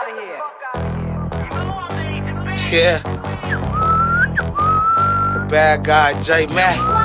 Yeah. The bad guy, J Mac.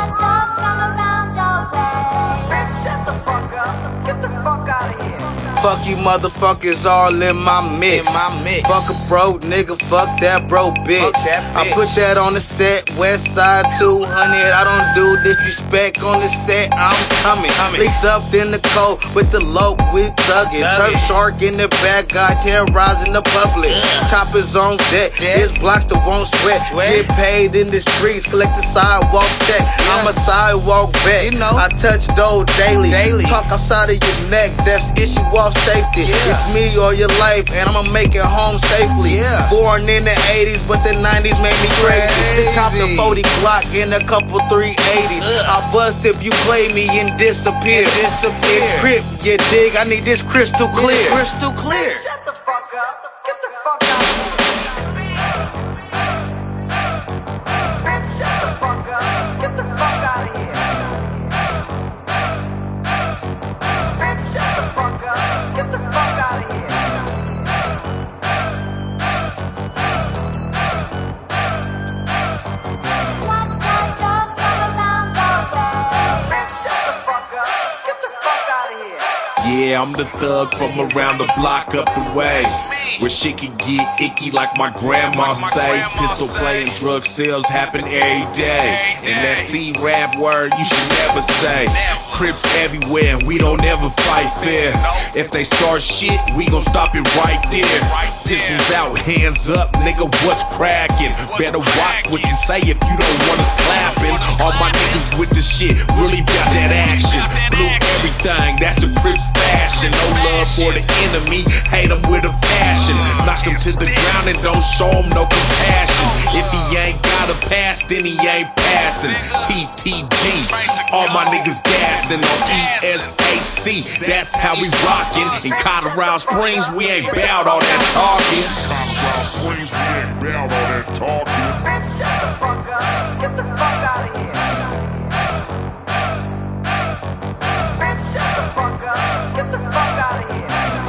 Fuck you motherfuckers all in my mix. Fuck a bro nigga, fuck that bro bitch. I put that on the set, West Side 200. I don't do disrespect on the set, I'm coming. Leaks up in the cold with the low, we thuggin'. Turf shark in the bad guy, terrorizing the public. Choppers on deck, his blocks that won't sweat. Get paid in the streets, collect the sidewalk check. I'm a sidewalk vet, I touch dough daily. Talk outside of your neck, that's issue off safety. It's me or your life, and I'ma make it home safely. Born in the 80s, but the 90s made me crazy. Cop the 40 Glock in a couple 380s. I'll bust if you play me and disappear. It's Crip, you dig? I need this crystal clear. Crystal clear. Shut the fuck up. Get the fuck out of here. Bitch, shut the fuck up. Get the fuck out of here. Bitch, shut the fuck up. Get the fuck out of here. Yeah, I'm the thug from around the block up the way, where shit can get icky like my grandma say. Pistol play and drug sales happen every day, and that C-rap word you should never say. Crips everywhere, we don't ever fight fair. If they start shit, we gon' stop it right there. Pistols out, hands up, nigga, what's crackin'? Better watch what you say if you don't want us clapping. All my niggas with the shit, really got that action. Blue everything, that's a Crips fashion. No love for the enemy, hate him with a passion. Knock him to the ground and don't show him no compassion. If he ain't got a pass, then he ain't passing. PTG, all my niggas gassing on ESHC. That's how we rockin'. In Colorado Springs, we ain't bout all that talking. Bitch, shut the fuck up. Get the fuck out of here. Bitch, shut the fuck up. Get the fuck out of here.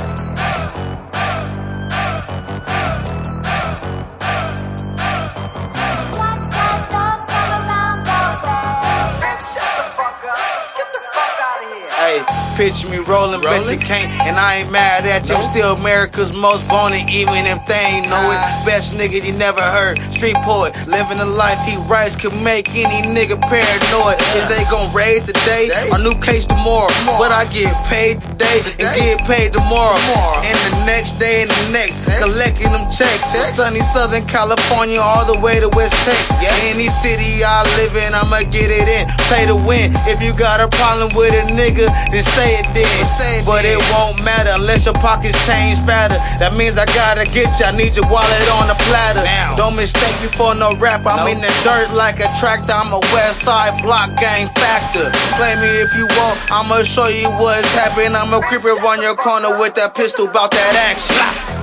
Hey, picture me rolling, bet you can't, and I ain't mad at you. I'm still America's most wanted, even if they ain't know it. Best nigga you never heard, street poet, living the life he writes could make any nigga paranoid. Is they gon' raid today, or new case tomorrow? But I get paid today and get paid tomorrow, and the next day and the next, collecting them checks. Sunny Southern California all the way to West Texas. Any city I live in, I'ma get it in, play to win. If you got a problem with a nigga, then say it then. But it won't matter unless your pockets change fatter. That means I gotta get you, I need your wallet on the platter. Don't mistake me for no rapper, I'm in the dirt like a tractor. I'm a West Side block gang factor. Play me if you want, I'ma show you what's happening. I'ma creep around your corner with that pistol, bout that action.